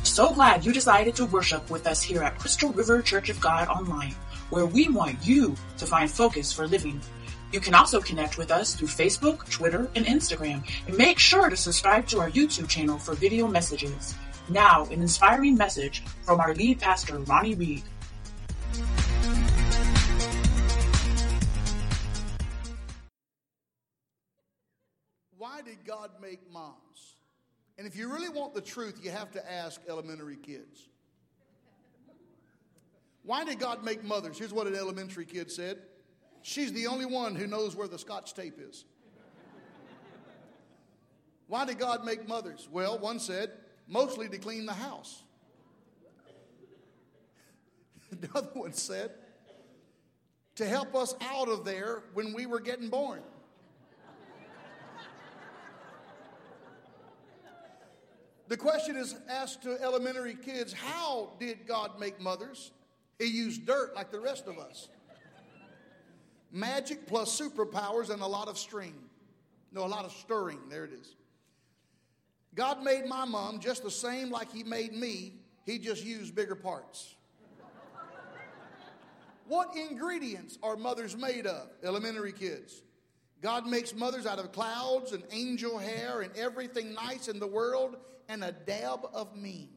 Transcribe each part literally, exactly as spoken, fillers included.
So glad you decided to worship with us here at Crystal River Church of God Online, where we want you to find focus for living. You can also connect with us through Facebook, Twitter, and Instagram, and make sure to subscribe to our YouTube channel for video messages. Now, an inspiring message from our lead pastor, Ronnie Reed. Why did God make moms? And if you really want the truth, you have to ask elementary kids. Why did God make mothers? Here's what an elementary kid said. She's the only one who knows where the Scotch tape is. Why did God make mothers? Well, one said, mostly to clean the house. The other one said, to help us out of there when we were getting born. The question is asked to elementary kids, how did God make mothers? He used dirt like the rest of us. Magic plus superpowers and a lot of string. No, a lot of stirring. There it is. God made my mom just the same like he made me. He just used bigger parts. What ingredients are mothers made of? Elementary kids. God makes mothers out of clouds and angel hair and everything nice in the world and a dab of mean.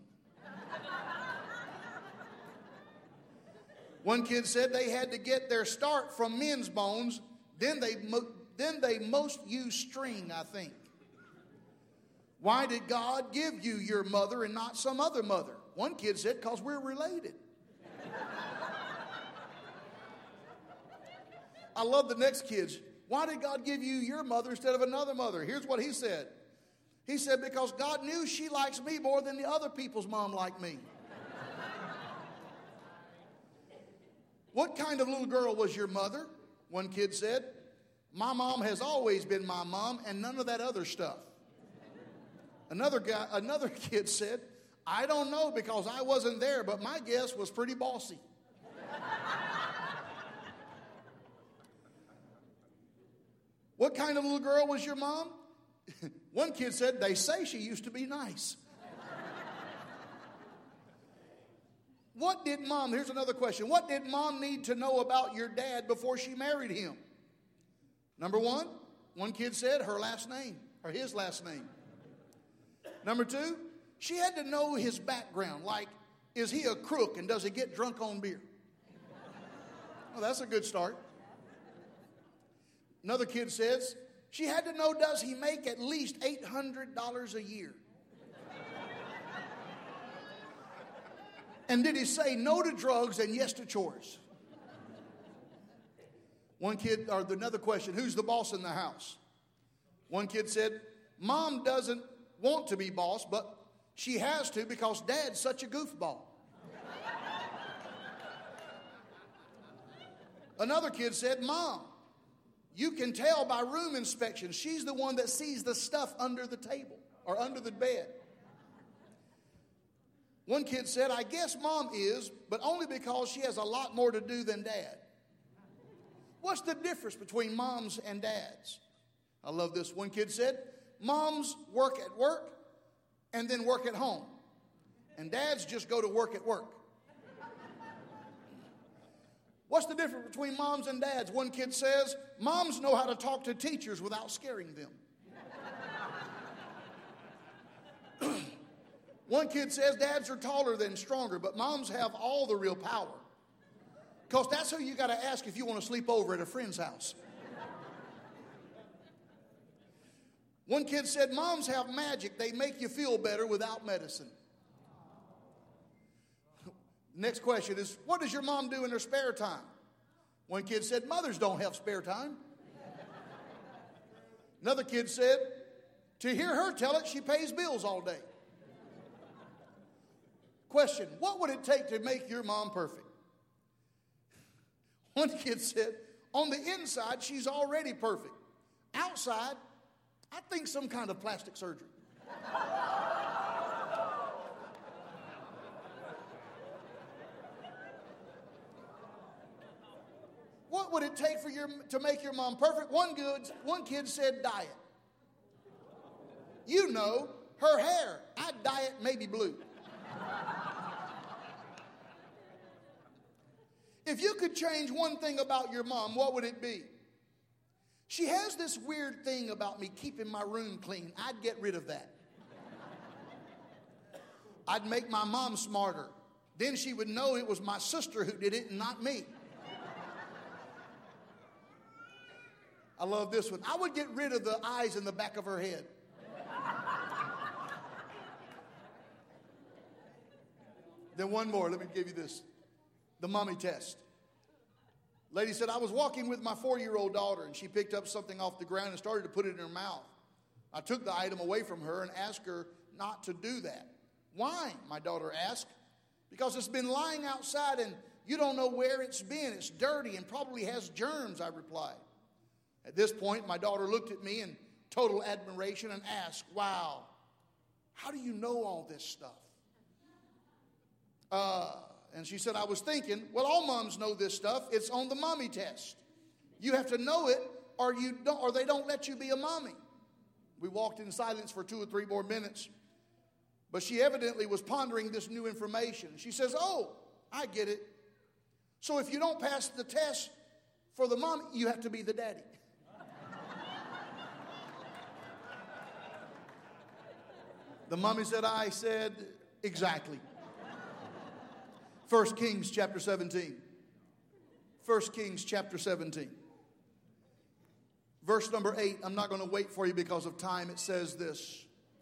One kid said they had to get their start from men's bones, then they, mo- then they most use string, I think. Why did God give you your mother and not some other mother? One kid said, because we're related. I love the next kids. Why did God give you your mother instead of another mother? Here's what he said. He said, because God knew she likes me more than the other people's mom like me. What kind of little girl was your mother? One kid said, my mom has always been my mom and none of that other stuff. Another guy, another kid said, I don't know because I wasn't there, but my guess was pretty bossy. What kind of little girl was your mom? One kid said, they say she used to be nice. What did mom, here's another question. What did mom need to know about your dad before she married him? Number one, one kid said her last name, or his last name. Number two, she had to know his background, like, is he a crook and does he get drunk on beer? Well, that's a good start. Another kid says, she had to know, does he make at least eight hundred dollars a year? And did he say no to drugs and yes to chores? One kid, or another question, who's the boss in the house? One kid said, mom doesn't want to be boss, but she has to because dad's such a goofball. Another kid said, mom, you can tell by room inspection. She's the one that sees the stuff under the table or under the bed. One kid said, I guess mom is, but only because she has a lot more to do than dad. What's the difference between moms and dads? I love this. One kid said, moms work at work and then work at home. And dads just go to work at work. What's the difference between moms and dads? One kid says, moms know how to talk to teachers without scaring them. One kid says dads are taller than stronger, but moms have all the real power. Because that's who you got to ask if you want to sleep over at a friend's house. One kid said moms have magic. They make you feel better without medicine. Next question is, what does your mom do in her spare time? One kid said, mothers don't have spare time. Another kid said, to hear her tell it, she pays bills all day. Question, what would it take to make your mom perfect? One kid said, on the inside, she's already perfect. Outside, I think some kind of plastic surgery. What would it take for your to make your mom perfect? One good, one kid said diet. You know, her hair, I'd dye it maybe blue. If you could change one thing about your mom, what would it be? She has this weird thing about me keeping my room clean. I'd get rid of that. I'd make my mom smarter. Then she would know it was my sister who did it and not me. I love this one. I would get rid of the eyes in the back of her head. Then one more. Let me give you this. The mommy test. Lady said, I was walking with my four-year-old daughter, and she picked up something off the ground and started to put it in her mouth. I took the item away from her and asked her not to do that. Why? My daughter asked. Because it's been lying outside and you don't know where it's been. It's dirty and probably has germs, I replied. At this point, my daughter looked at me in total admiration and asked, wow, how do you know all this stuff? Uh, and she said, I was thinking, well, all moms know this stuff. It's on the mommy test. You have to know it or, you don't, or they don't let you be a mommy. We walked in silence for two or three more minutes. But she evidently was pondering this new information. She says, oh, I get it. So if you don't pass the test for the mommy, you have to be the daddy. The mommy said, I said, exactly. First Kings chapter seventeen. First Kings chapter seventeen. Verse number eight. I'm not going to wait for you because of time. It says this.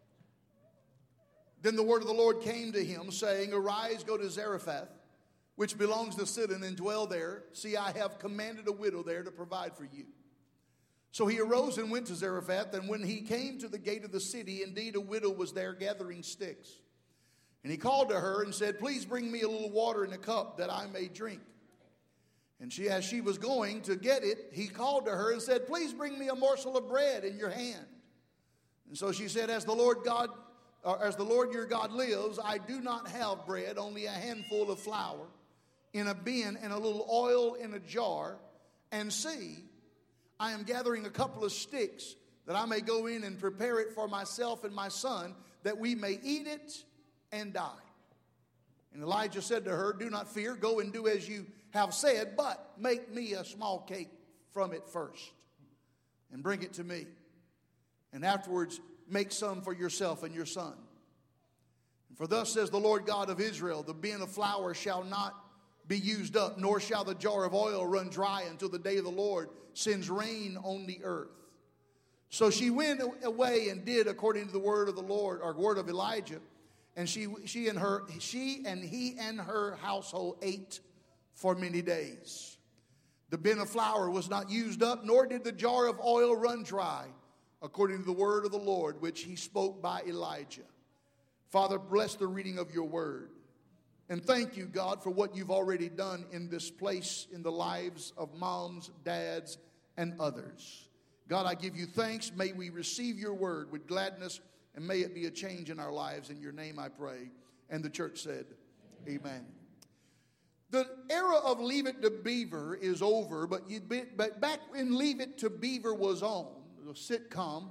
Then the word of the Lord came to him, saying, arise, go to Zarephath, which belongs to Sidon, and dwell there. See, I have commanded a widow there to provide for you. So he arose and went to Zarephath, and when he came to the gate of the city, indeed a widow was there gathering sticks. And he called to her and said, please bring me a little water in a cup that I may drink. And she, as she was going to get it, he called to her and said, please bring me a morsel of bread in your hand. And so she said, as the Lord God, or as the Lord your God lives, I do not have bread, only a handful of flour in a bin and a little oil in a jar. And see, I am gathering a couple of sticks that I may go in and prepare it for myself and my son, that we may eat it and die. And Elijah said to her, do not fear, go and do as you have said, but make me a small cake from it first and bring it to me. And afterwards make some for yourself and your son. And for thus says the Lord God of Israel, the bin of flour shall not be used up, nor shall the jar of oil run dry until the day of the Lord sends rain on the earth. So she went away and did according to the word of the Lord, or word of Elijah. And she, she and her, she and he and her household ate for many days. The bin of flour was not used up, nor did the jar of oil run dry, according to the word of the Lord, which he spoke by Elijah. Father, bless the reading of your word. And thank you, God, for what you've already done in this place, in the lives of moms, dads, and others. God, I give you thanks. May we receive your word with gladness, and may it be a change in our lives. In your name I pray. And the church said, amen. The era of Leave It to Beaver is over, but, you, but back when Leave It to Beaver was on, the sitcom,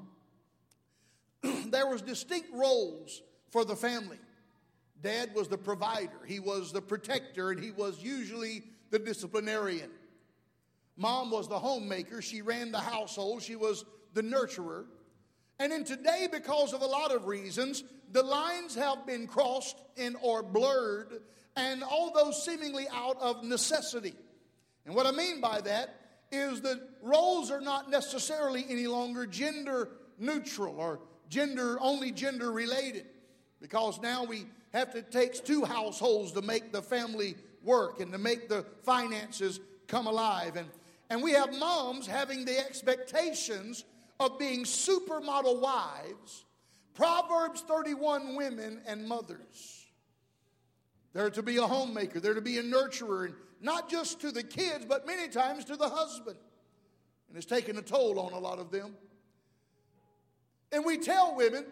there was distinct roles for the family. Dad was the provider, he was the protector, and he was usually the disciplinarian. Mom was the homemaker, she ran the household, she was the nurturer. And in today, because of a lot of reasons, the lines have been crossed and or blurred, and all those seemingly out of necessity. And what I mean by that is that roles are not necessarily any longer gender neutral or gender only gender related, because now we have to take two households to make the family work and to make the finances come alive. And, and we have moms having the expectations of being supermodel wives, Proverbs thirty-one women and mothers. They're to be a homemaker, they're to be a nurturer, and not just to the kids, but many times to the husband. And it's taken a toll on a lot of them. And we tell women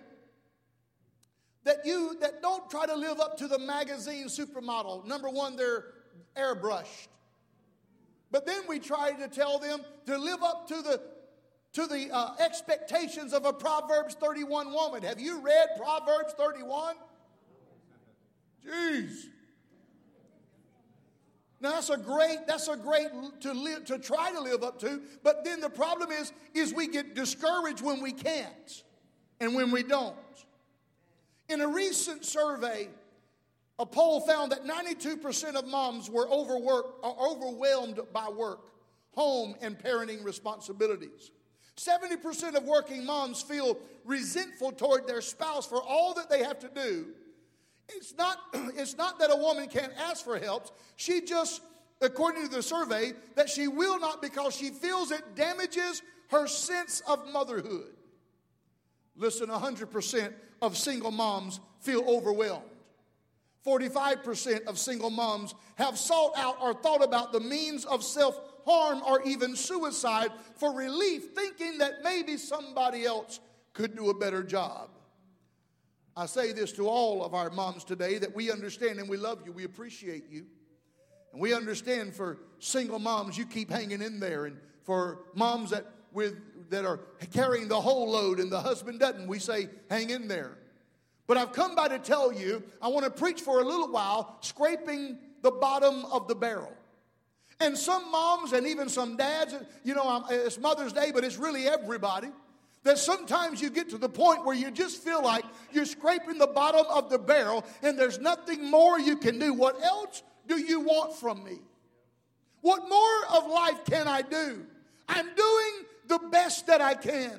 that you that don't try to live up to the magazine supermodel. Number one, they're airbrushed. But then we try to tell them to live up to the to the uh, expectations of a Proverbs thirty-one woman. Have you read Proverbs thirty-one? Jeez. Now that's a great, that's a great to live, to try to live up to. But then the problem is, is we get discouraged when we can't and when we don't. In a recent survey, a poll found that ninety-two percent of moms were overworked or overwhelmed by work, home, and parenting responsibilities. seventy percent of working moms feel resentful toward their spouse for all that they have to do. It's not, it's not that a woman can't ask for help. She just, according to the survey, that she will not because she feels it damages her sense of motherhood. Listen, one hundred percent of single moms feel overwhelmed. forty-five percent of single moms have sought out or thought about the means of self-harm or even suicide for relief, thinking that maybe somebody else could do a better job. I say this to all of our moms today, that we understand and we love you. We appreciate you. And we understand for single moms, you keep hanging in there. And for moms that with that are carrying the whole load and the husband doesn't, we say, hang in there. But I've come by to tell you, I want to preach for a little while, scraping the bottom of the barrel. And some moms and even some dads, you know, it's Mother's Day, but it's really everybody. That sometimes you get to the point where you just feel like you're scraping the bottom of the barrel and there's nothing more you can do. What else do you want from me? What more of life can I do? I'm doing the best that I can.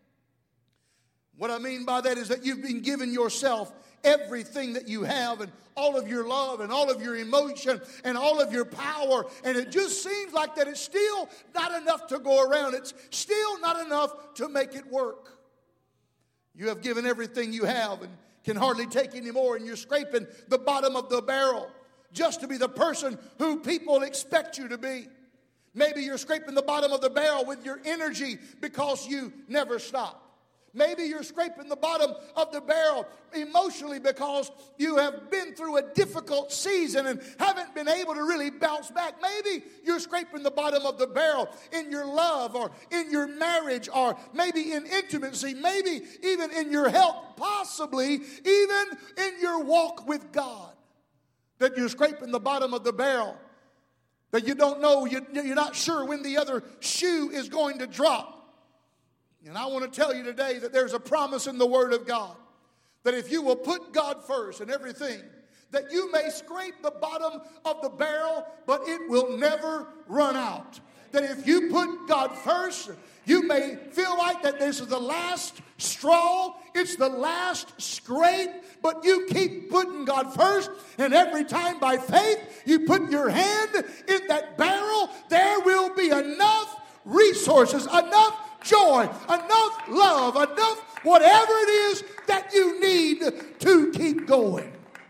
What I mean by that is that you've been giving yourself everything that you have and all of your love and all of your emotion and all of your power. And it just seems like that it's still not enough to go around. It's still not enough to make it work. You have given everything you have and can hardly take any more. And you're scraping the bottom of the barrel just to be the person who people expect you to be. Maybe you're scraping the bottom of the barrel with your energy because you never stop. Maybe you're scraping the bottom of the barrel emotionally because you have been through a difficult season and haven't been able to really bounce back. Maybe you're scraping the bottom of the barrel in your love or in your marriage or maybe in intimacy, maybe even in your health, possibly even in your walk with God. That you're scraping the bottom of the barrel, that you don't know, you're not sure when the other shoe is going to drop. And I want to tell you today that there's a promise in the Word of God that if you will put God first in everything, that you may scrape the bottom of the barrel, but it will never run out. That if you put God first, you may feel like that this is the last straw, it's the last scrape, but you keep putting God first, and every time by faith you put your hand in that barrel, there will be enough resources, enough joy, enough love, enough whatever it is that you need to keep going.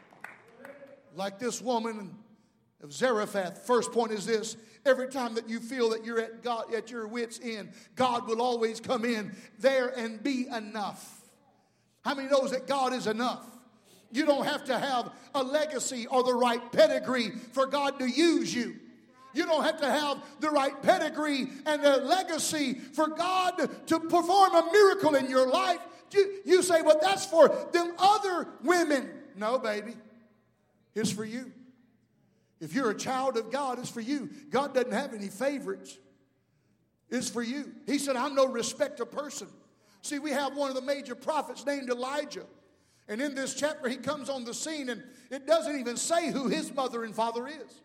Like this woman of Zarephath. First point is this: every time that you feel that you're at God, at your wit's end, God will always come in there and be enough. How many knows that God is enough? You don't have to have a legacy or the right pedigree for God to use you. You don't have to have the right pedigree and a legacy for God to perform a miracle in your life. You, you say, well, that's for them other women. No, baby. It's for you. If you're a child of God, it's for you. God doesn't have any favorites. It's for you. He said, I'm no respecter of person. See, we have one of the major prophets named Elijah. And in this chapter, he comes on the scene, and it doesn't even say who his mother and father is.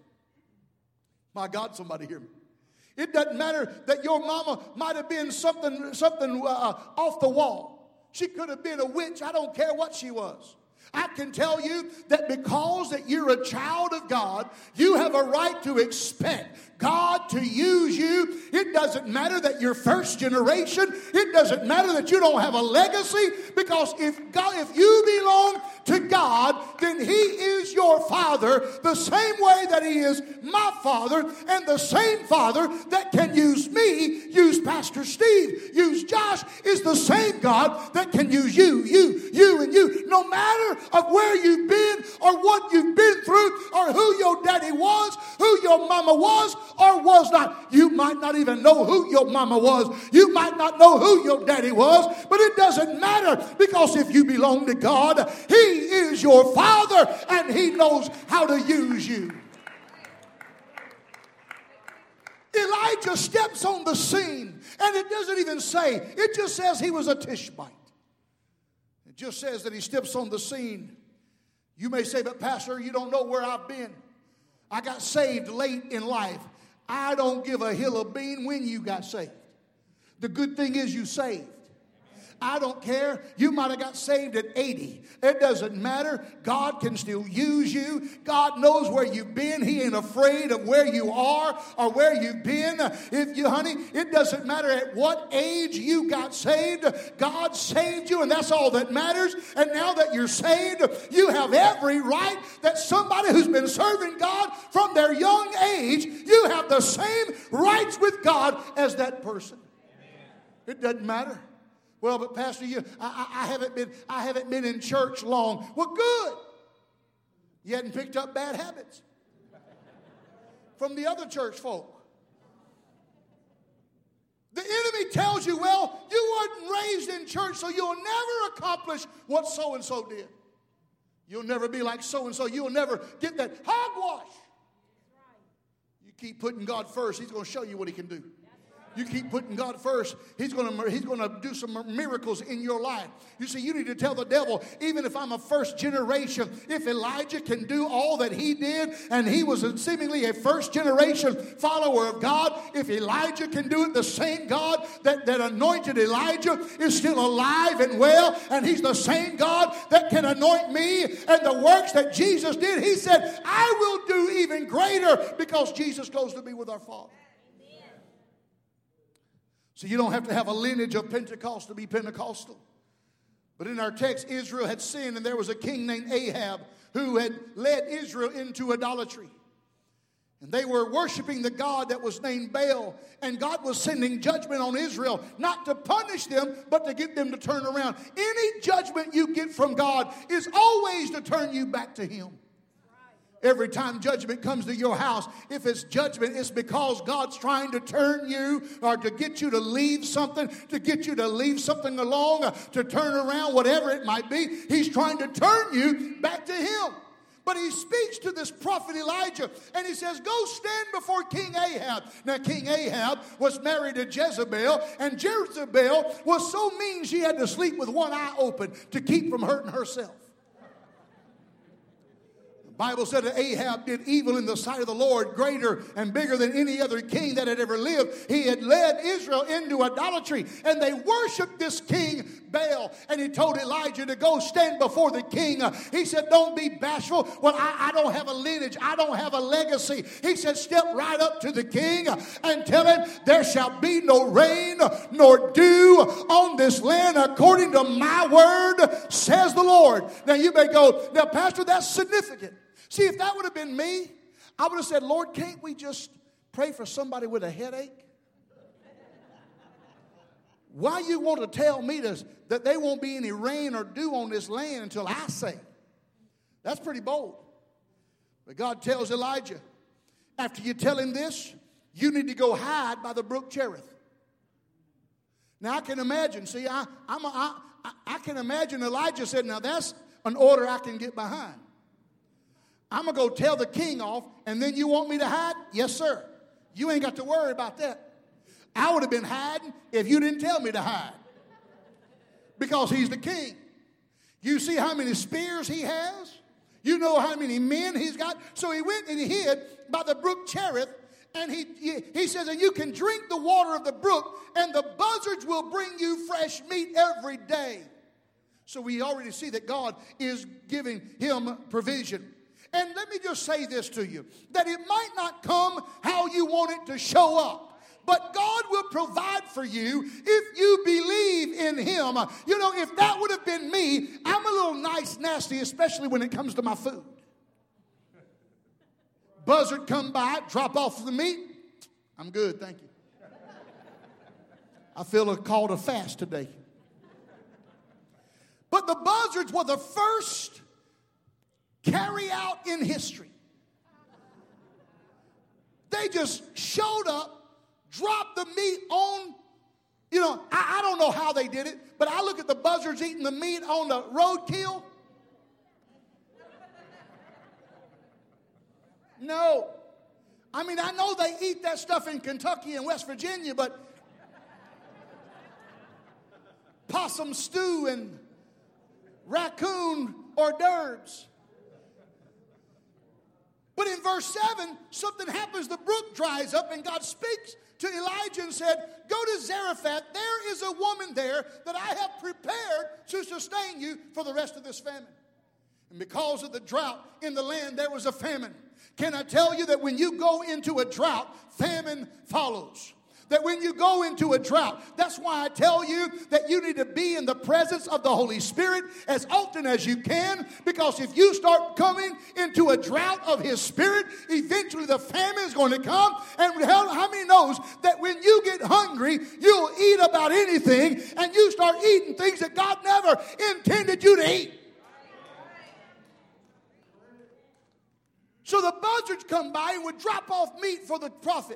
My God, somebody hear me. It doesn't matter that your mama might have been something, something uh, off the wall. She could have been a witch. I don't care what she was. I can tell you that because that you're a child of God, you have a right to expect God to use you. It doesn't matter that you're first generation. It doesn't matter that you don't have a legacy, because if God, if you belong to God, then He is your Father the same way that He is my Father, and the same Father that can use me, use Pastor Steve, use Josh, is the same God that can use you, you, you, and you. No matter of where you've been been or what you've been through or who your daddy was, who your mama was or was not. You might not even know who your mama was. You might not know who your daddy was, but it doesn't matter, because if you belong to God, He is your Father and He knows how to use you. Elijah steps on the scene, and it doesn't even say, it just says he was a Tishbite. It just says that he steps on the scene. You may say, but Pastor, you don't know where I've been. I got saved late in life. I don't give a hill of bean when you got saved. The good thing is you saved. I don't care. You might have got saved at eighty. It doesn't matter. God can still use you. God knows where you've been. He ain't afraid of where you are or where you've been. If you, honey, it doesn't matter at what age you got saved. God saved you, and that's all that matters. And now that you're saved, you have every right that somebody who's been serving God from their young age, you have the same rights with God as that person. It doesn't matter. Well, but Pastor, you, I, I, haven't been, I haven't been in church long. Well, good. You hadn't picked up bad habits from the other church folk. The enemy tells you, well, you weren't raised in church, so you'll never accomplish what so-and-so did. You'll never be like so-and-so. You'll never get that hogwash. You keep putting God first, He's going to show you what He can do. You keep putting God first, He's going to He's going to do some miracles in your life. You see, you need to tell the devil, even if I'm a first generation, if Elijah can do all that he did, and he was a, seemingly a first generation follower of God, if Elijah can do it, the same God that, that anointed Elijah is still alive and well, and He's the same God that can anoint me, and the works that Jesus did, He said, I will do even greater, because Jesus goes to be with our Father. So you don't have to have a lineage of Pentecost to be Pentecostal. But in our text, Israel had sinned, and there was a king named Ahab who had led Israel into idolatry. And they were worshiping the god that was named Baal. And God was sending judgment on Israel, not to punish them, but to get them to turn around. Any judgment you get from God is always to turn you back to Him. Every time judgment comes to your house, if it's judgment, it's because God's trying to turn you or to get you to leave something, to get you to leave something along, uh, to turn around, whatever it might be. He's trying to turn you back to Him. But He speaks to this prophet Elijah, and he says, go stand before King Ahab. Now, King Ahab was married to Jezebel, and Jezebel was so mean she had to sleep with one eye open to keep from hurting herself. The Bible said that Ahab did evil in the sight of the Lord, greater and bigger than any other king that had ever lived. He had led Israel into idolatry, and they worshiped this king Baal. And he told Elijah to go stand before the king. Uh, he said, don't be bashful. Well, I, I don't have a lineage. I don't have a legacy. He said, step right up to the king uh, and tell him, there shall be no rain nor dew on this land according to my word, says the Lord. Now you may go, now Pastor, that's significant. See, if that would have been me, I would have said, Lord, can't we just pray for somebody with a headache? Why you want to tell me this, that there won't be any rain or dew on this land until I say? That's pretty bold. But God tells Elijah, after you tell him this, you need to go hide by the brook Cherith. Now, I can imagine, see, I, I'm a, I, I can imagine Elijah said, now that's an order I can get behind. I'm going to go tell the king off, and then you want me to hide? Yes, sir. You ain't got to worry about that. I would have been hiding if you didn't tell me to hide. Because he's the king. You see how many spears he has? You know how many men he's got? So he went and he hid by the brook Cherith, and he, he, he says, and you can drink the water of the brook, and the buzzards will bring you fresh meat every day. So we already see that God is giving him provision. And let me just say this to you, that it might not come how you want it to show up, but God will provide for you if you believe in Him. You know, if that would have been me, I'm a little nice nasty, especially when it comes to my food. Buzzard come by, drop off the meat. I'm good, thank you. I feel a call to fast today. But the buzzards were the first carry out in history. They just showed up, dropped the meat on, you know, I, I don't know how they did it, but I look at the buzzards eating the meat on the roadkill. No. I mean, I know they eat that stuff in Kentucky and West Virginia, but possum stew and raccoon hors d'oeuvres. But in verse seven, something happens. The brook dries up, and God speaks to Elijah and said, go to Zarephath. There is a woman there that I have prepared to sustain you for the rest of this famine. And because of the drought in the land, there was a famine. Can I tell you that when you go into a drought, famine follows? That when you go into a drought, that's why I tell you that you need to be in the presence of the Holy Spirit as often as you can, because if you start coming into a drought of His Spirit, eventually the famine is going to come. And how many knows that when you get hungry, you'll eat about anything, and you start eating things that God never intended you to eat. So the buzzards come by and would drop off meat for the prophet.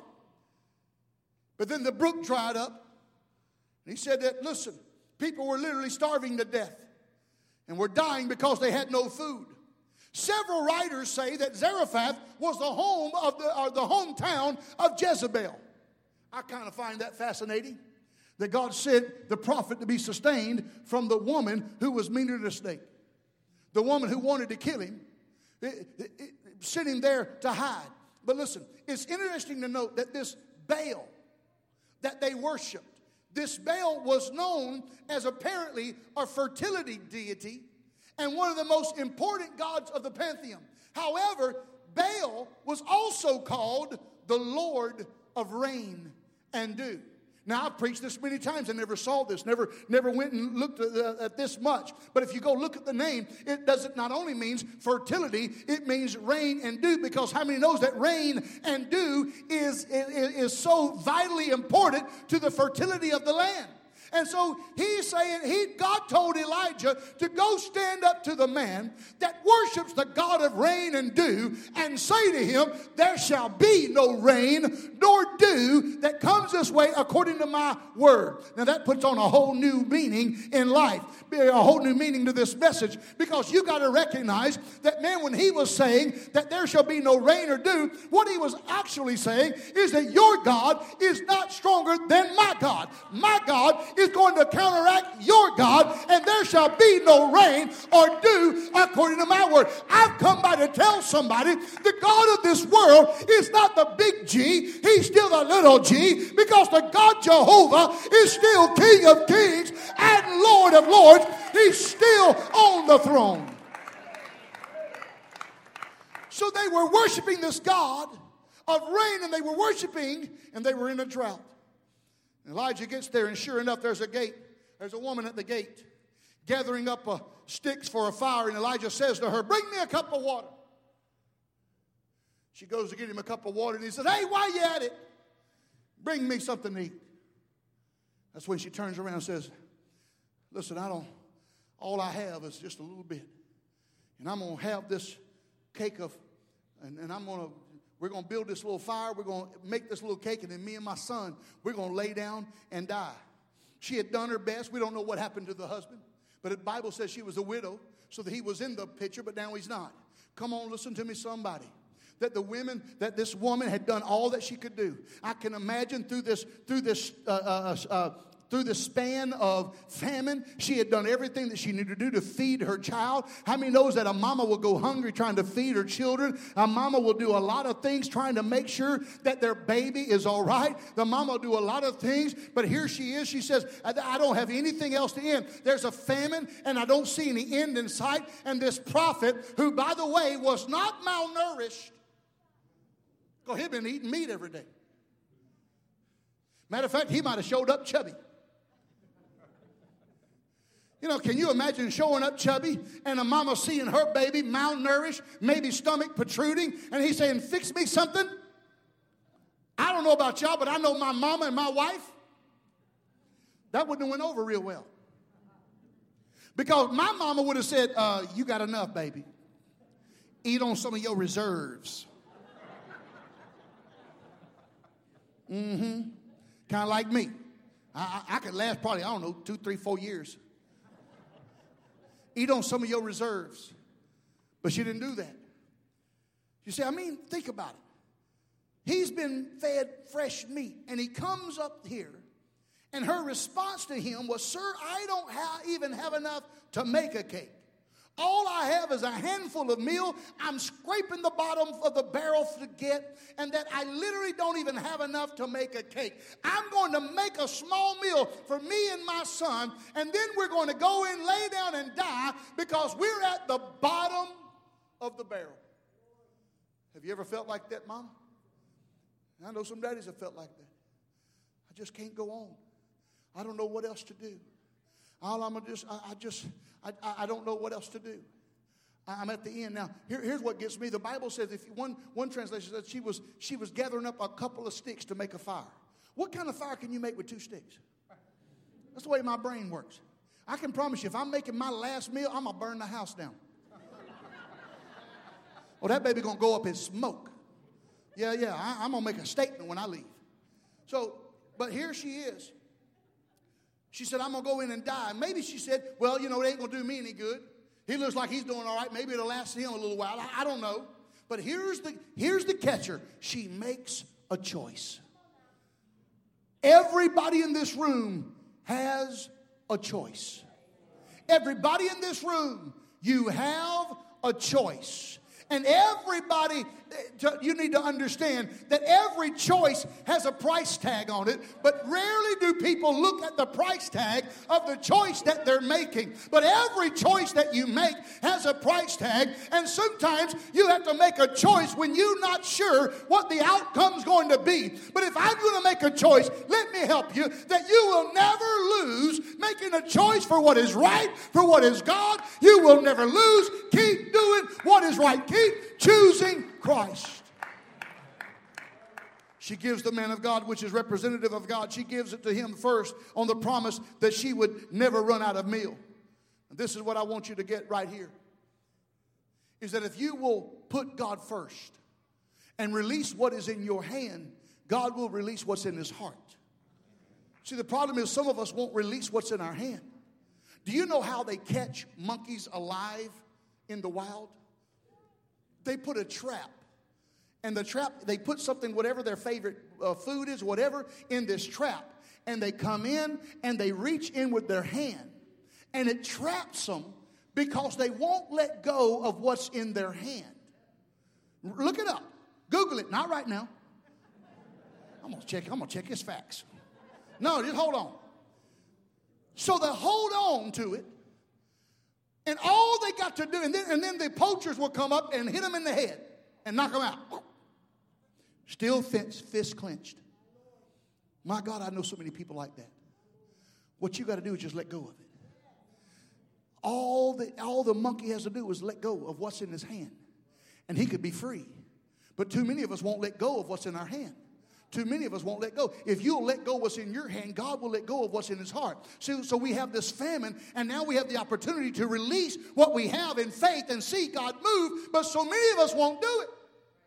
But then the brook dried up. And he said that, listen, people were literally starving to death and were dying because they had no food. Several writers say that Zarephath was the home of the, or the hometown of Jezebel. I kind of find that fascinating, that God sent the prophet to be sustained from the woman who was meaner than a snake. The woman who wanted to kill him, it, it, it, sent him there to hide. But listen, it's interesting to note that this Baal that they worshiped, this Baal was known as apparently a fertility deity and one of the most important gods of the pantheon. However, Baal was also called the Lord of rain and dew. Now, I've preached this many times. I never saw this, never, never went and looked at, uh, at this much. But if you go look at the name, it doesn't not only means fertility, it means rain and dew. Because how many knows that rain and dew is, is, is so vitally important to the fertility of the land? And so he's saying, he, God told Elijah to go stand up to the man that worships the God of rain and dew and say to him, there shall be no rain nor dew that comes this way according to my word. Now that puts on a whole new meaning in life, a whole new meaning to this message, because you got to recognize that, man, when he was saying that there shall be no rain or dew, what he was actually saying is that your God is not stronger than my God. My God is going to counteract your God, and there shall be no rain or dew according to my word. I've come by to tell somebody the God of this world is not the big G, he's still the little g, because the God Jehovah is still King of kings and Lord of lords. He's still on the throne. So they were worshiping this God of rain, and they were worshiping, and they were in a drought. Elijah gets there, and sure enough, there's a gate. There's a woman at the gate gathering up uh, sticks for a fire, and Elijah says to her, bring me a cup of water. She goes to get him a cup of water, and he says, hey, why you at it? Bring me something to eat. That's when she turns around and says, listen, I don't, all I have is just a little bit. And I'm going to have this cake of, and, and I'm going to, we're going to build this little fire. We're going to make this little cake, and then me and my son, we're going to lay down and die. She had done her best. We don't know what happened to the husband, but the Bible says she was a widow, so that he was in the picture, but now he's not. Come on, listen to me, somebody. That the women, that this woman had done all that she could do. I can imagine through this, through this, uh, uh, uh, through the span of famine, she had done everything that she needed to do to feed her child. How many knows that a mama will go hungry trying to feed her children? A mama will do a lot of things trying to make sure that their baby is all right. The mama will do a lot of things, but here she is. She says, I don't have anything else to end. There's a famine, and I don't see any end in sight. And this prophet, who, by the way, was not malnourished, because he'd been eating meat every day. Matter of fact, he might have showed up chubby. You know, can you imagine showing up chubby and a mama seeing her baby malnourished, maybe stomach protruding, and he's saying, fix me something? I don't know about y'all, but I know my mama and my wife. That wouldn't have went over real well. Because my mama would have said, uh, you got enough, baby. Eat on some of your reserves. Mm-hmm. Kind of like me. I, I, I could last probably, I don't know, two, three, four years. Eat on some of your reserves. But she didn't do that. You see, I mean, think about it. He's been fed fresh meat, and he comes up here, and her response to him was, sir, I don't ha- even have enough to make a cake. All I have is a handful of meal. I'm scraping the bottom of the barrel to get, and that I literally don't even have enough to make a cake. I'm going to make a small meal for me and my son, and then we're going to go in, lay down, and die because we're at the bottom of the barrel. Have you ever felt like that, Mama? I know some daddies have felt like that. I just can't go on. I don't know what else to do. All I'm gonna just, I, I just, I, I don't know what else to do. I'm at the end now. Here, here's what gets me. The Bible says, if one one translation says she was she was gathering up a couple of sticks to make a fire. What kind of fire can you make with two sticks? That's the way my brain works. I can promise you, if I'm making my last meal, I'm gonna burn the house down. Well, that baby gonna go up in smoke. Yeah, yeah, I, I'm going to make a statement when I leave. So, but here she is. She said, I'm going to go in and die. Maybe she said, well, you know, it ain't going to do me any good. He looks like he's doing all right. Maybe it'll last him a little while. I, I don't know. But here's the, here's the catcher. She makes a choice. Everybody in this room has a choice. Everybody in this room, you have a choice. And everybody, you need to understand that every choice has a price tag on it, but rarely do people look at the price tag of the choice that they're making. But every choice that you make has a price tag, and sometimes you have to make a choice when you're not sure what the outcome's going to be. But if I'm going to make a choice, let me help you, that you will never lose making a choice for what is right, for what is God. You will never lose. Keep doing what is right. Keep choosing Christ. She gives the man of God, which is representative of God, she gives it to him first on the promise that she would never run out of meal. And this is what I want you to get right here. Is that if you will put God first and release what is in your hand, God will release what's in his heart. See, the problem is some of us won't release what's in our hand. Do you know how they catch monkeys alive in the wild? They put a trap. And the trap, they put something, whatever their favorite uh, food is, whatever, in this trap. And they come in and they reach in with their hand. And it traps them because they won't let go of what's in their hand. Look it up. Google it. Not right now. I'm going to check, I'm going to check his facts. No, just hold on. So they hold on to it. And all they got to do, and then, and then the poachers will come up and hit them in the head and knock them out. Still fist, fist clenched. My God, I know so many people like that. What you got to do is just let go of it. All the, all the monkey has to do is let go of what's in his hand. And he could be free. But too many of us won't let go of what's in our hand. Too many of us won't let go. If you'll let go of what's in your hand, God will let go of what's in his heart. So, so we have this famine, and now we have the opportunity to release what we have in faith and see God move, but so many of us won't do it.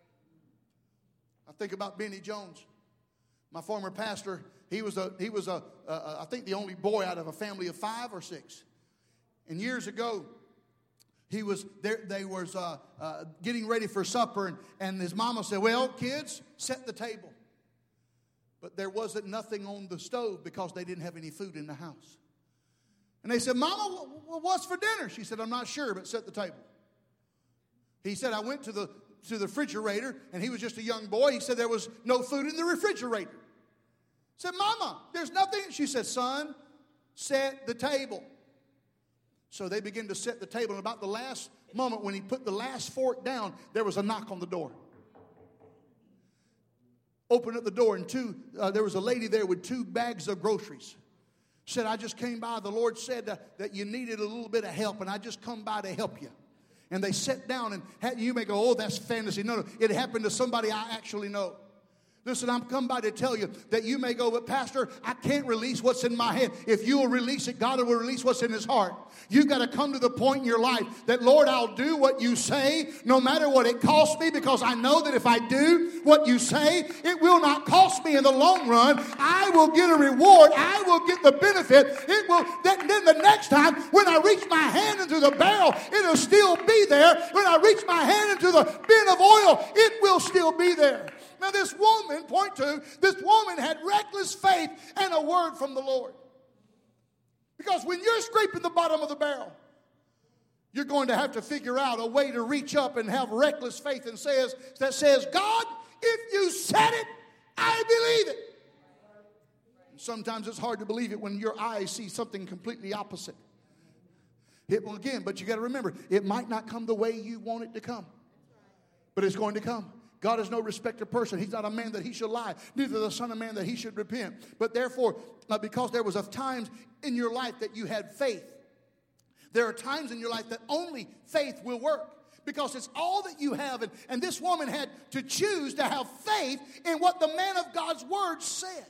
I think about Benny Jones, my former pastor. He was, a, he was a, a, I think the only boy out of a family of five or six. And years ago, he was there. They was uh, uh, getting ready for supper, and, and his mama said, well, kids, set the table. But there wasn't nothing on the stove because they didn't have any food in the house. And they said, Mama, what's for dinner? She said, I'm not sure, but set the table. He said, I went to the, to the refrigerator, and he was just a young boy. He said there was no food in the refrigerator. He said, Mama, there's nothing. She said, son, set the table. So they began to set the table. And about the last moment when he put the last fork down, there was a knock on the door. Opened up the door, and two, uh, there was a lady there with two bags of groceries. Said, I just came by. The Lord said uh, that you needed a little bit of help, and I just come by to help you. And they sat down, and had, you may go, oh, that's fantasy. No, no, it happened to somebody I actually know. Listen, I'm come by to tell you that you may go, but Pastor, I can't release what's in my head. If you will release it, God will release what's in his heart. You've got to come to the point in your life that, Lord, I'll do what you say, no matter what it costs me, because I know that if I do what you say, it will not cost me in the long run. I will get a reward. I will get the benefit. It will. Then, then the next time, when I reach my hand into the barrel, it'll still be there. When I reach my hand into the bin of oil, it will still be there. Now this woman, point two, this woman had reckless faith and a word from the Lord. Because when you're scraping the bottom of the barrel, you're going to have to figure out a way to reach up and have reckless faith and says that says, God, if you said it, I believe it. And sometimes it's hard to believe it when your eyes see something completely opposite. It will again, but you got to remember, it might not come the way you want it to come, but it's going to come. God is no respecter of person. He's not a man that he should lie, neither the son of man that he should repent. But therefore, uh, because there was a times in your life that you had faith, there are times in your life that only faith will work, because it's all that you have. And, and this woman had to choose to have faith in what the man of God's word said.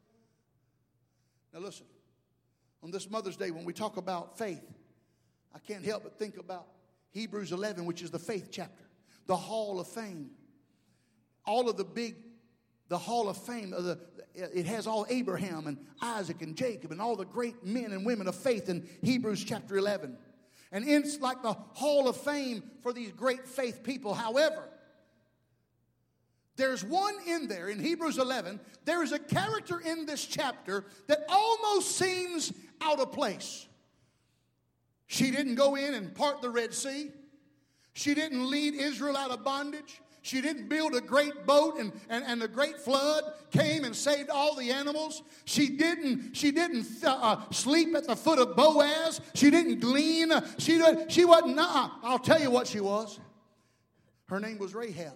Now listen, on this Mother's Day, when we talk about faith, I can't help but think about Hebrews eleven, which is the faith chapter, the hall of fame. All of the big, the hall of fame, of the, it has all Abraham and Isaac and Jacob and all the great men and women of faith in Hebrews chapter eleven. And it's like the hall of fame for these great faith people. However, there's one in there, in Hebrews eleven, there is a character in this chapter that almost seems out of place. She didn't go in and part the Red Sea. She didn't lead Israel out of bondage. She didn't build a great boat and, and, and the great flood came and saved all the animals. She didn't, she didn't uh, sleep at the foot of Boaz. She didn't glean. She, she wasn't, uh, I'll tell you what she was. Her name was Rahab.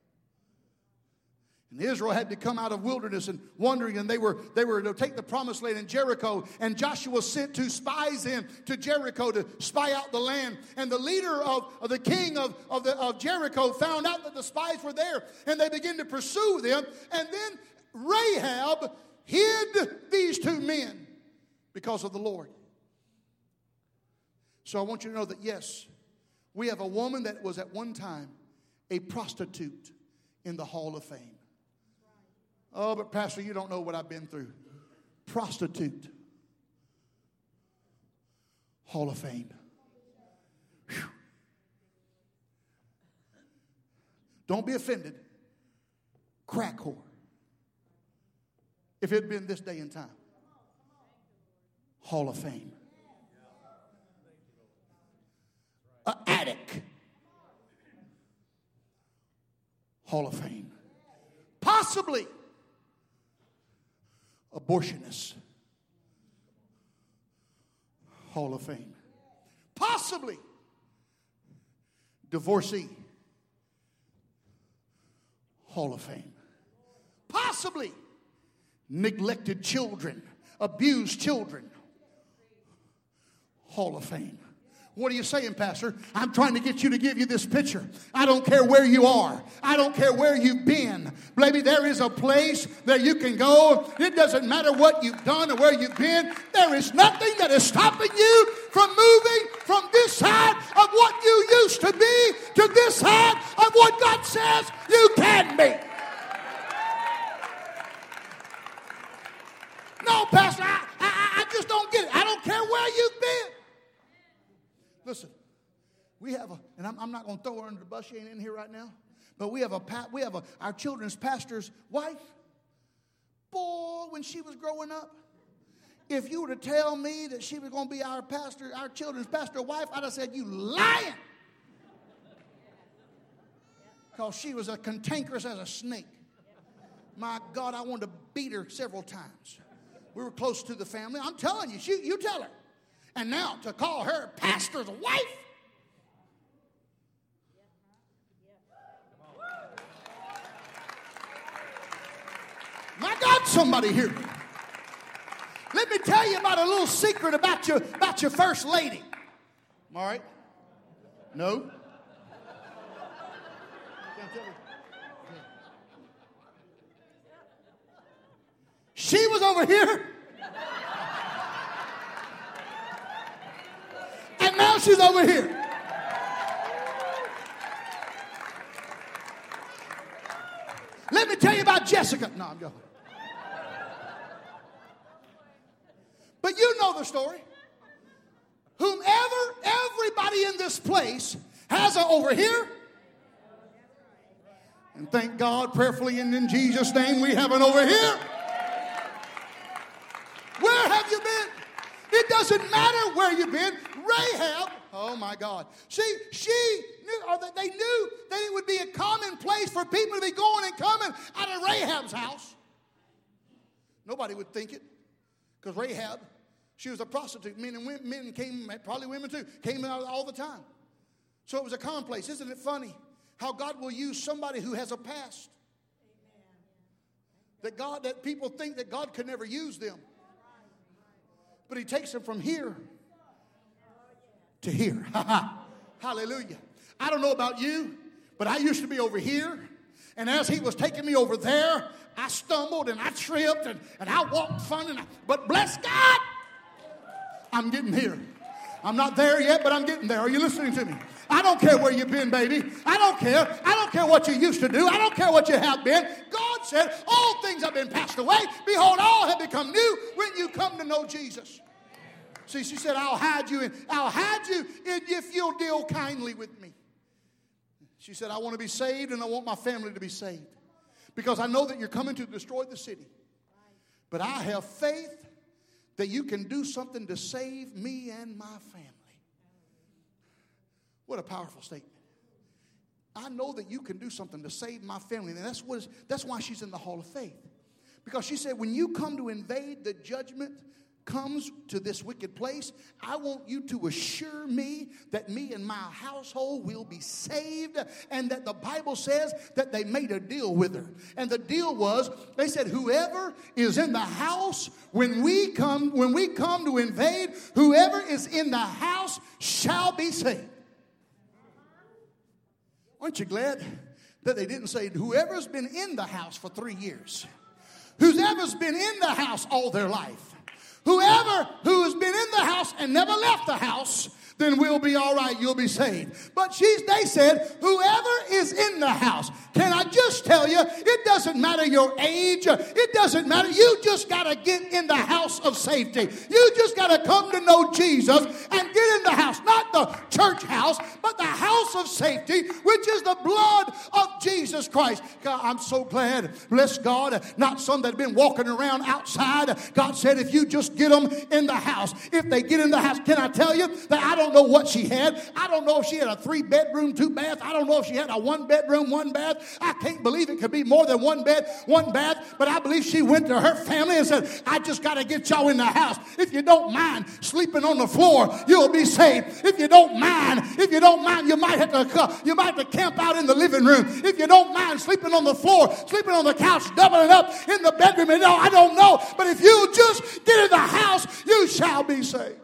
And Israel had to come out of wilderness and wandering, and they were they were to take the promised land in Jericho. And Joshua sent two spies in to Jericho to spy out the land. And the leader of, of the king of, of, the, of Jericho found out that the spies were there, and they began to pursue them. And then Rahab hid these two men because of the Lord. So I want you to know that, yes, we have a woman that was at one time a prostitute in the hall of fame. Oh, but Pastor, you don't know what I've been through. Prostitute. Hall of Fame. Whew. Don't be offended. Crack whore. If it had been this day and time. Hall of Fame. An addict. Hall of Fame. Possibly abortionist. Hall of Fame. Possibly divorcee. Hall of Fame. Possibly neglected children, abused children. Hall of Fame. What are you saying, Pastor? I'm trying to get you to give you this picture. I don't care where you are. I don't care where you've been. Baby, there is a place that you can go. It doesn't matter what you've done or where you've been. There is nothing that is stopping you from moving from this side of what you used to be to this side of what God says you can be. No, Pastor, I, I, I just don't get it. I don't care where you've been. Listen, we have a, and I'm, I'm not going to throw her under the bus. She ain't in here right now. But we have a, we have a, our children's pastor's wife. Boy, when she was growing up, if you were to tell me that she was going to be our pastor, our children's pastor wife, I'd have said, you lying. Because she was as cantankerous as a snake. My God, I wanted to beat her several times. We were close to the family. I'm telling you, she, you tell her. And now to call her pastor's wife? My God, somebody hear me. Let me tell you about a little secret about your, about your first lady. All right? No? She was over here. And now she's over here. Let me tell you about Jessica. No, I'm joking. But you know the story. Whomever, everybody in this place has a over here. And thank God, prayerfully and in Jesus' name, we have an over here. Where have you been? It doesn't matter where you've been. Rahab, oh my God. See, she knew, or they knew that it would be a common place for people to be going and coming out of Rahab's house. Nobody would think it. Because Rahab, she was a prostitute. Men and women, men came, probably women too, came out all the time. So it was a common place. Isn't it funny how God will use somebody who has a past? That God, that people think that God could never use them. But he takes them from here to here. Hallelujah. I don't know about you, but I used to be over here. And as he was taking me over there, I stumbled and I tripped and, and I walked funny. And I, but bless God, I'm getting here. I'm not there yet, but I'm getting there. Are you listening to me? I don't care where you've been, baby. I don't care. I don't care what you used to do. I don't care what you have been. God said, all things have been passed away. Behold, all have become new when you come to know Jesus. See, she said, I'll hide you in, I'll hide you in if you'll deal kindly with me. She said, I want to be saved and I want my family to be saved. Because I know that you're coming to destroy the city. But I have faith that you can do something to save me and my family. What a powerful statement. I know that you can do something to save my family. And that's, what is, that's why she's in the Hall of Faith. Because she said, when you come to invade, the judgment comes to this wicked place, I want you to assure me that me and my household will be saved. And that the Bible says that they made a deal with her. And the deal was, they said, whoever is in the house when we come, when we come to invade, whoever is in the house shall be saved. Aren't you glad that they didn't say whoever's been in the house for three years? Whoever's been in the house all their life. Whoever who has been in the house and never left the house, then we'll be all right. You'll be saved. But she's, they said, whoever is in the house. Can I just tell you, it doesn't matter your age. It doesn't matter. You just got to get in the house of safety. You just got to come to know Jesus and get in the house. Not the church house, but the house of safety, which is the blood of Jesus Christ. God, I'm so glad, bless God, not some that have been walking around outside. God said, if you just get them in the house. If they get in the house, can I tell you that I don't know what she had. I don't know if she had a three bedroom, two bath. I don't know if she had a one bedroom, one bath. I can't believe it could be more than one bed, one bath. But I believe she went to her family and said, I just got to get y'all in the house. If you don't mind sleeping on the floor, you'll be saved. If you don't mind, if you don't mind, you might have to, you might have to camp out in the living room. If you don't mind sleeping on the floor, sleeping on the couch, doubling up in the bedroom. And no, I don't know. But if you just get in the house, you shall be saved.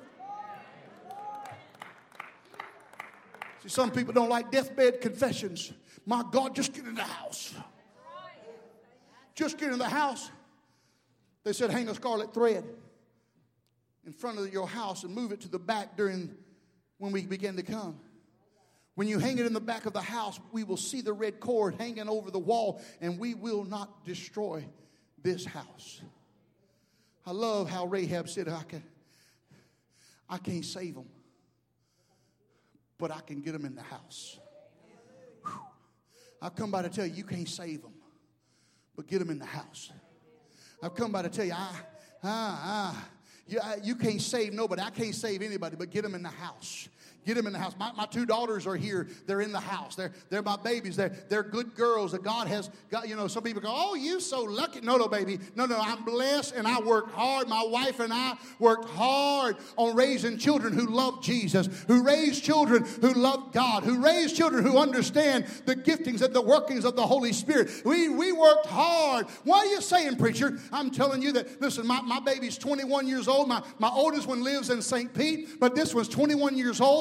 See, some people don't like deathbed confessions. My God, just get in the house. Just get in the house. They said hang a scarlet thread in front of your house and move it to the back during when we begin to come. When you hang it in the back of the house, we will see the red cord hanging over the wall, and we will not destroy this house. I love how Rahab said, I, can, I can't save them, but I can get them in the house. Whew. I've come by to tell you, you can't save them, but get them in the house. I've come by to tell you, I, I, I, you, I, you can't save nobody. I can't save anybody, but get them in the house. Get them in the house. My, my two daughters are here. They're in the house. They're, they're my babies. They're, they're good girls that God has got. You know, some people go, oh, you so lucky. No, no, baby. No, no, I'm blessed and I worked hard. My wife and I worked hard on raising children who love Jesus, who raise children who love God, who raise children who understand the giftings and the workings of the Holy Spirit. We, we worked hard. What are you saying, preacher? I'm telling you that, listen, my, my baby's twenty-one years old. My, my oldest one lives in Saint Pete, but this one's twenty-one years old.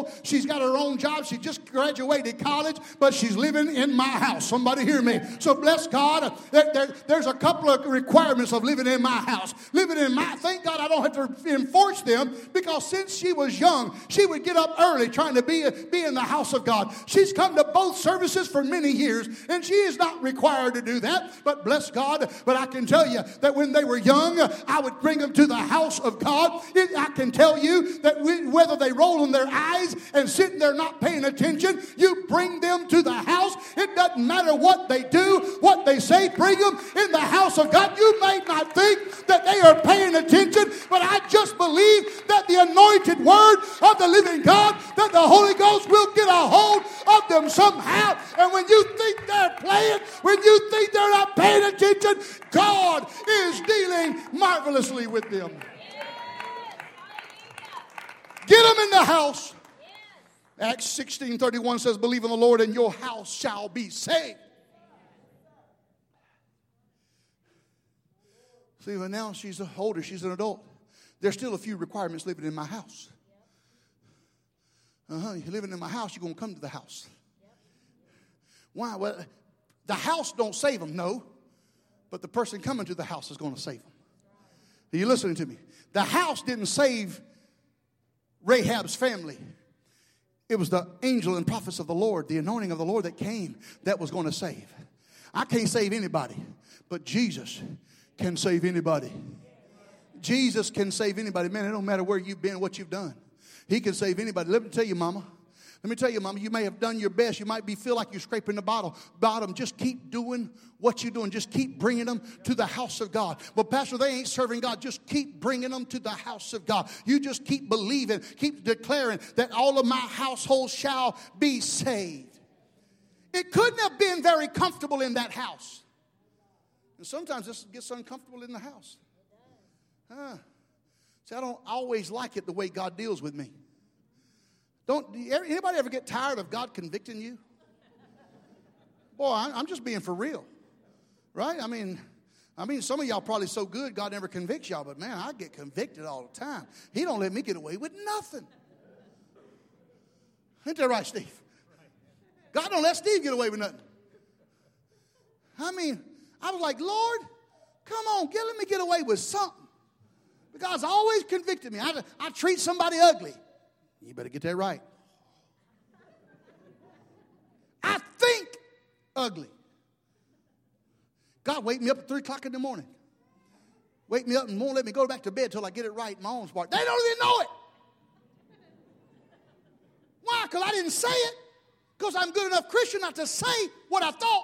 She's got her own job. She just graduated college, but she's living in my house. Somebody hear me. So bless God. There, there, there's a couple of requirements of living in my house. Living in my, thank God I don't have to enforce them, because since she was young, she would get up early trying to be, be in the house of God. She's come to both services for many years, and she is not required to do that. But bless God. But I can tell you that when they were young, I would bring them to the house of God. It, I can tell you that we, whether they roll in their eyes and sitting there not paying attention, you bring them to the house. It doesn't matter what they do, what they say, bring them in the house of God. You may not think that they are paying attention, but I just believe that the anointed word of the living God, that the Holy Ghost will get a hold of them somehow. And when you think they're playing, when you think they're not paying attention, God is dealing marvelously with them. Get them in the house. Acts sixteen thirty-one says, believe in the Lord and your house shall be saved. See, but now she's older, she's an adult. There's still a few requirements living in my house. Uh-huh, you're living in my house, you're going to come to the house. Why? Well, the house don't save them, no. But the person coming to the house is going to save them. Are you listening to me? The house didn't save Rahab's family. It was the angel and prophets of the Lord, the anointing of the Lord that came, that was going to save. I can't save anybody, but Jesus can save anybody. Jesus can save anybody. Man, it don't matter where you've been, what you've done. He can save anybody. Let me tell you, mama. Let me tell you, mama, you may have done your best. You might be feel like you're scraping the bottom. bottom. Just keep doing what you're doing. Just keep bringing them to the house of God. Well, Pastor, they ain't serving God. Just keep bringing them to the house of God. You just keep believing, keep declaring that all of my household shall be saved. It couldn't have been very comfortable in that house. And sometimes this gets uncomfortable in the house. Huh. See, I don't always like it the way God deals with me. Don't anybody ever get tired of God convicting you? Boy, I'm just being for real, right? I mean, I mean, some of y'all probably so good God never convicts y'all, but man, I get convicted all the time. He don't let me get away with nothing. Ain't that right, Steve? God don't let Steve get away with nothing. I mean, I was like, Lord, come on, get, let me get away with something. God's always convicted me. I, I treat somebody ugly. You better get that right. I think ugly. God wake me up at three o'clock in the morning. Wake me up and won't let me go back to bed till I get it right in my own part. They don't even know it. Why? Because I didn't say it. Because I'm good enough Christian not to say what I thought.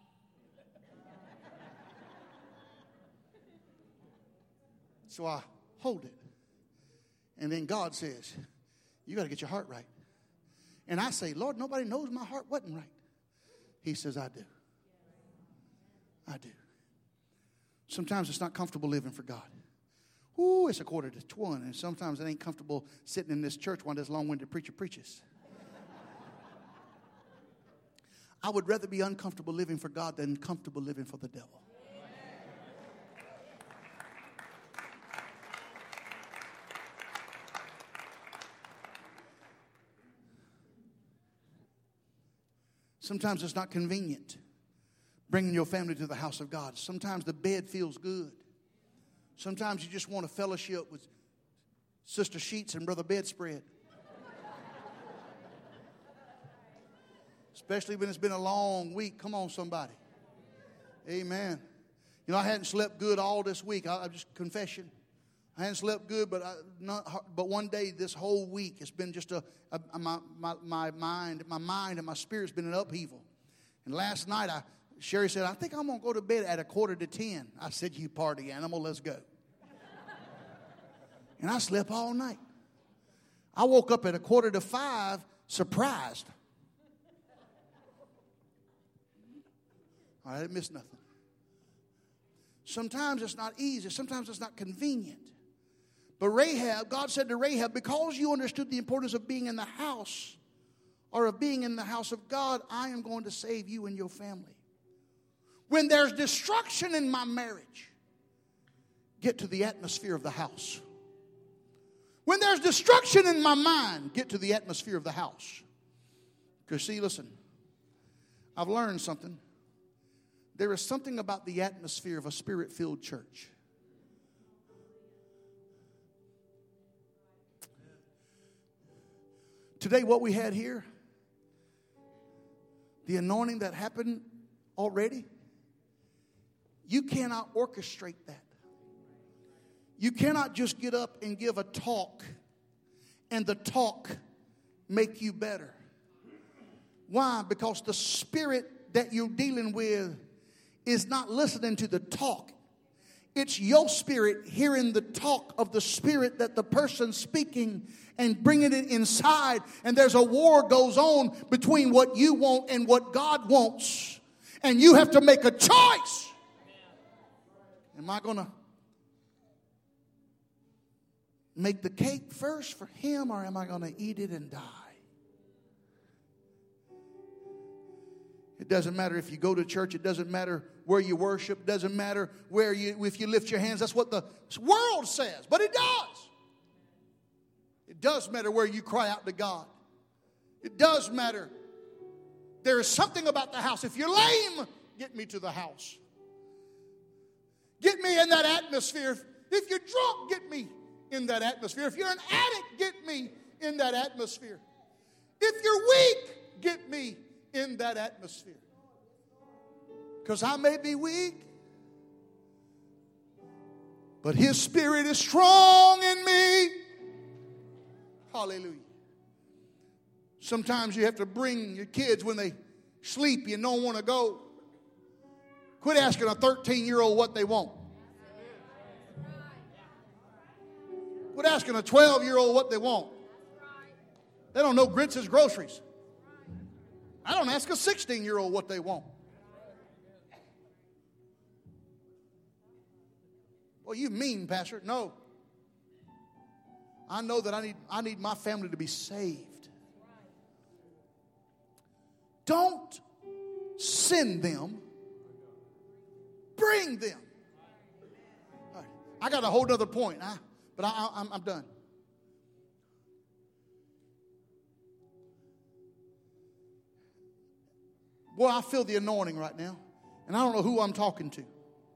So I hold it. And then God says, you got to get your heart right. And I say, Lord, nobody knows my heart wasn't right. He says, I do. I do. Sometimes it's not comfortable living for God. Ooh, it's a quarter to one. And sometimes it ain't comfortable sitting in this church while this long-winded preacher preaches. I would rather be uncomfortable living for God than comfortable living for the devil. Sometimes it's not convenient bringing your family to the house of God. Sometimes the bed feels good. Sometimes you just want to fellowship with Sister Sheets and Brother Bedspread. Especially when it's been a long week. Come on, somebody. Amen. You know, I hadn't slept good all this week. I, I just confession. I hadn't slept good, but I, not, but one day this whole week it's been just a, a, a my, my my mind, my mind and my spirit's been in upheaval. And last night, I Sherry said, "I think I'm gonna go to bed at a quarter to ten." I said, "You party animal, let's go." And I slept all night. I woke up at a quarter to five, surprised. I didn't miss nothing. Sometimes it's not easy. Sometimes it's not convenient. But Rahab, God said to Rahab, because you understood the importance of being in the house or of being in the house of God, I am going to save you and your family. When there's destruction in my marriage, get to the atmosphere of the house. When there's destruction in my mind, get to the atmosphere of the house. Because see, listen, I've learned something. There is something about the atmosphere of a spirit-filled church. Today, what we had here, the anointing that happened already, you cannot orchestrate that. You cannot just get up and give a talk and the talk make you better. Why? Because the spirit that you're dealing with is not listening to the talk. It's your spirit hearing the talk of the spirit that the person's speaking and bringing it inside. And there's a war goes on between what you want and what God wants. And you have to make a choice. Am I going to make the cake first for him, or am I going to eat it and die? It doesn't matter if you go to church. It doesn't matter where you worship. It doesn't matter where you, if you lift your hands. That's what the world says. But it does. It does matter where you cry out to God. It does matter. There is something about the house. If you're lame, get me to the house. Get me in that atmosphere. If you're drunk, get me in that atmosphere. If you're an addict, get me in that atmosphere. If you're weak, get me in that atmosphere. Because I may be weak, but His Spirit is strong in me. Hallelujah. Sometimes you have to bring your kids when they sleep, you don't want to go. Quit asking a thirteen-year-old what they want. Quit asking a twelve-year-old what they want. They don't know Gritz's groceries. I don't ask a sixteen-year-old what they want. Well, you mean, Pastor? No. I know that I need, I need my family to be saved. Don't send them. Bring them. All right. I got a whole other point, huh? but I, I, I'm, I'm done. Boy, I feel the anointing right now, and I don't know who I'm talking to.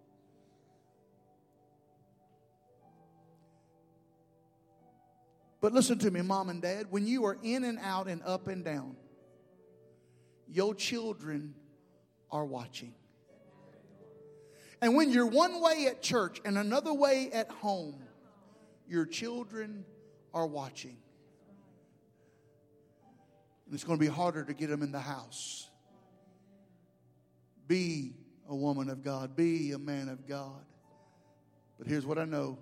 But listen to me, Mom and Dad. When you are in and out and up and down, your children are watching. And when you're one way at church and another way at home, your children are watching. And it's going to be harder to get them in the house. Be a woman of God. Be a man of God. But here's what I know.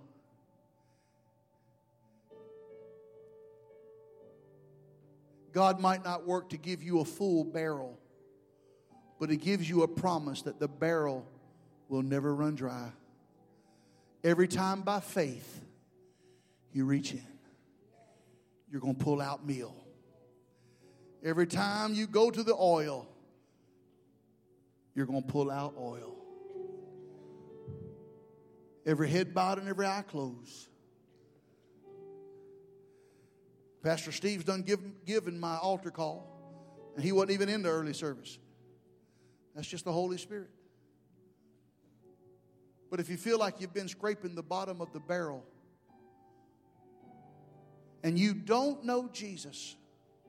God might not work to give you a full barrel, but He gives you a promise that the barrel will never run dry. Every time by faith you reach in, you're going to pull out meal. Every time you go to the oil, you're going to pull out oil. Every head bowed and every eye closed. Pastor Steve's done given, given my altar call, and he wasn't even in the early service. That's just the Holy Spirit. But if you feel like you've been scraping the bottom of the barrel and you don't know Jesus,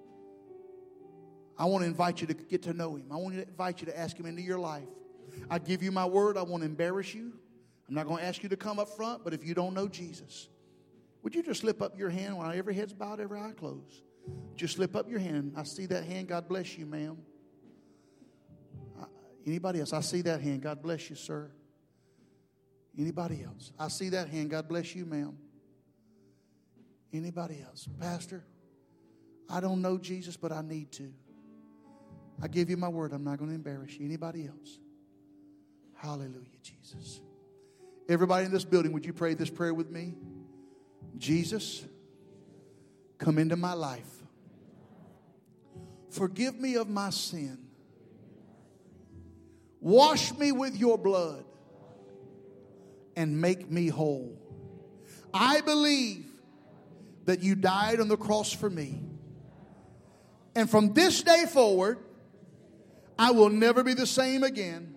I want to invite you to get to know Him. I want to invite you to ask Him into your life. I give you my word. I won't embarrass you. I'm not going to ask you to come up front, but if you don't know Jesus, would you just slip up your hand while every head's bowed, every eye closed? Just slip up your hand. I see that hand. God bless you, ma'am. Uh, anybody else? I see that hand. God bless you, sir. Anybody else? I see that hand. God bless you, ma'am. Anybody else? Pastor, I don't know Jesus, but I need to. I give you my word. I'm not going to embarrass you. Anybody else? Hallelujah, Jesus. Everybody in this building, would you pray this prayer with me? Jesus, come into my life. Forgive me of my sin. Wash me with your blood and make me whole. I believe that you died on the cross for me. And from this day forward, I will never be the same again.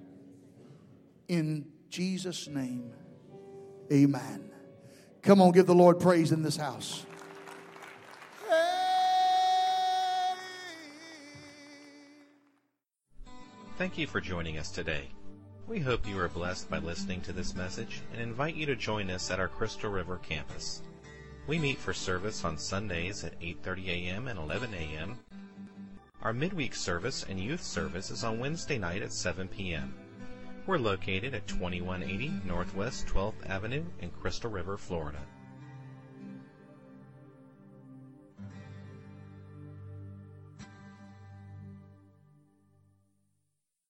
In Jesus' name, amen. Come on, give the Lord praise in this house. Thank you for joining us today. We hope you are blessed by listening to this message and invite you to join us at our Crystal River campus. We meet for service on Sundays at eight thirty a.m. and eleven a.m. Our midweek service and youth service is on Wednesday night at seven p.m. We're located at twenty-one eighty Northwest twelfth Avenue in Crystal River, Florida.